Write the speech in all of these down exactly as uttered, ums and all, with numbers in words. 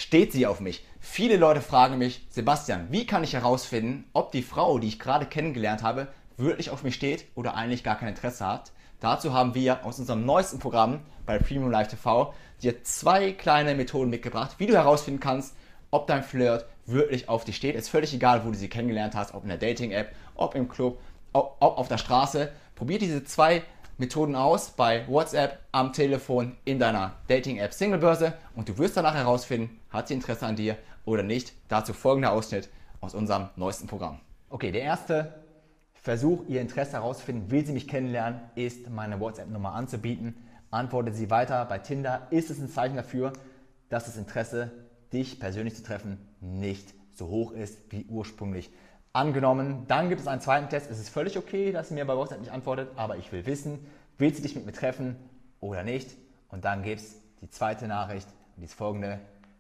steht sie auf mich? Viele Leute fragen mich, Sebastian, wie kann ich herausfinden, ob die Frau, die ich gerade kennengelernt habe, wirklich auf mich steht oder eigentlich gar kein Interesse hat? Dazu haben wir aus unserem neuesten Programm bei Premium Live T V dir zwei kleine Methoden mitgebracht, wie du herausfinden kannst, ob dein Flirt wirklich auf dich steht. Ist völlig egal, wo du sie kennengelernt hast, ob in der Dating-App, ob im Club, ob, ob auf der Straße. Probier diese zwei Methoden aus bei WhatsApp, am Telefon, in deiner Dating-App Singlebörse und du wirst danach herausfinden, hat sie Interesse an dir oder nicht. Dazu folgender Ausschnitt aus unserem neuesten Programm. Okay, der erste Versuch, ihr Interesse herauszufinden, will sie mich kennenlernen, ist meine WhatsApp-Nummer anzubieten. Antwortet sie weiter bei Tinder, ist es ein Zeichen dafür, dass das Interesse, dich persönlich zu treffen, nicht so hoch ist wie ursprünglich angenommen. Dann gibt es einen zweiten Test. Es ist völlig okay, dass sie mir bei WhatsApp nicht antwortet, aber ich will wissen, willst du dich mit mir treffen oder nicht? Und dann gibt es die zweite Nachricht, die ist folgende: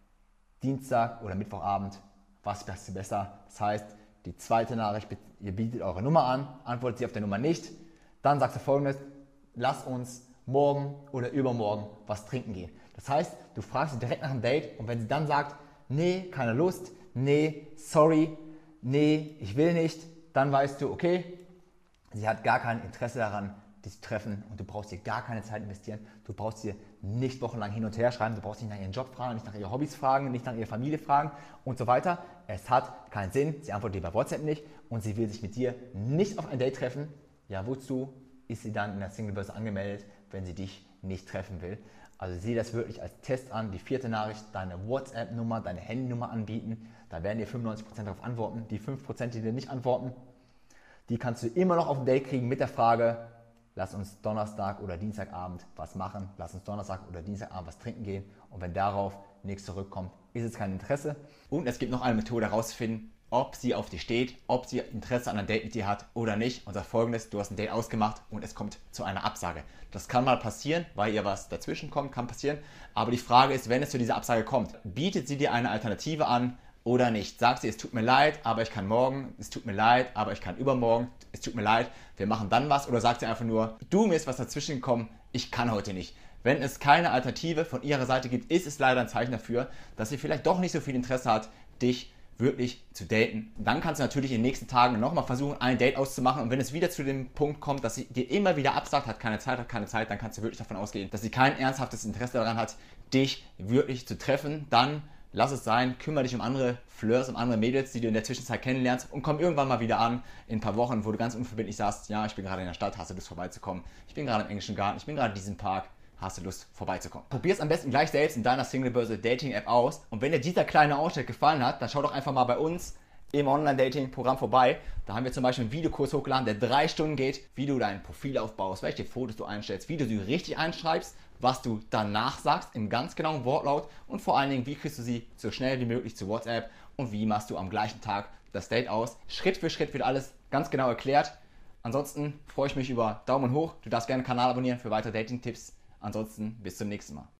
Dienstag oder Mittwochabend, was passt dir besser? Das heißt, die zweite Nachricht, ihr bietet eure Nummer an, antwortet sie auf der Nummer nicht. Dann sagt sie folgendes: Lass uns morgen oder übermorgen was trinken gehen. Das heißt, du fragst sie direkt nach einem Date und wenn sie dann sagt, nee, keine Lust, nee, sorry, nee, ich will nicht, dann weißt du, okay, sie hat gar kein Interesse daran, dich zu treffen und du brauchst dir gar keine Zeit investieren. Du brauchst dir nicht wochenlang hin und her schreiben, du brauchst nicht nach ihren Job fragen, nicht nach ihren Hobbys fragen, nicht nach ihrer Familie fragen und so weiter. Es hat keinen Sinn, sie antwortet dir bei WhatsApp nicht und sie will sich mit dir nicht auf ein Date treffen. Ja, wozu ist sie dann in der Singlebörse angemeldet, wenn sie dich nicht treffen will? Also sieh das wirklich als Test an. Die vierte Nachricht, deine WhatsApp-Nummer, deine Handynummer anbieten. Da werden dir fünfundneunzig Prozent darauf antworten. Die fünf Prozent, die dir nicht antworten, die kannst du immer noch auf ein Date kriegen mit der Frage: Lass uns Donnerstag oder Dienstagabend was machen. Lass uns Donnerstag oder Dienstagabend was trinken gehen. Und wenn darauf nichts zurückkommt, ist es kein Interesse. Und es gibt noch eine Methode herauszufinden, ob sie auf dich steht, ob sie Interesse an einem Date mit dir hat oder nicht. Und sagt folgendes: Du hast ein Date ausgemacht und es kommt zu einer Absage. Das kann mal passieren, weil ihr was dazwischen kommt, kann passieren. Aber die Frage ist, wenn es zu dieser Absage kommt, bietet sie dir eine Alternative an oder nicht? Sagt sie, es tut mir leid, aber ich kann morgen, es tut mir leid, aber ich kann übermorgen, es tut mir leid, wir machen dann was? Oder sagt sie einfach nur, du, mir ist was dazwischen gekommen, ich kann heute nicht? Wenn es keine Alternative von ihrer Seite gibt, ist es leider ein Zeichen dafür, dass sie vielleicht doch nicht so viel Interesse hat, dich wirklich zu daten. Dann kannst du natürlich in den nächsten Tagen nochmal versuchen, ein Date auszumachen und wenn es wieder zu dem Punkt kommt, dass sie dir immer wieder absagt, hat keine Zeit, hat keine Zeit, dann kannst du wirklich davon ausgehen, dass sie kein ernsthaftes Interesse daran hat, dich wirklich zu treffen. Dann lass es sein, kümmere dich um andere Flirts, um andere Mädels, die du in der Zwischenzeit kennenlernst und komm irgendwann mal wieder an in ein paar Wochen, wo du ganz unverbindlich sagst, ja, ich bin gerade in der Stadt, hast du Lust vorbeizukommen? Ich bin gerade im englischen Garten, ich bin gerade in diesem Park. Hast du Lust vorbeizukommen? Probier es am besten gleich selbst in deiner Singlebörse Dating-App aus. Und wenn dir dieser kleine Ausschnitt gefallen hat, dann schau doch einfach mal bei uns im Online-Dating-Programm vorbei. Da haben wir zum Beispiel einen Videokurs hochgeladen, der drei Stunden geht, wie du dein Profil aufbaust, welche Fotos du einstellst, wie du sie richtig einschreibst, was du danach sagst im ganz genauen Wortlaut und vor allen Dingen, wie kriegst du sie so schnell wie möglich zu WhatsApp und wie machst du am gleichen Tag das Date aus. Schritt für Schritt wird alles ganz genau erklärt. Ansonsten freue ich mich über Daumen hoch. Du darfst gerne den Kanal abonnieren für weitere Dating-Tipps. Ansonsten bis zum nächsten Mal.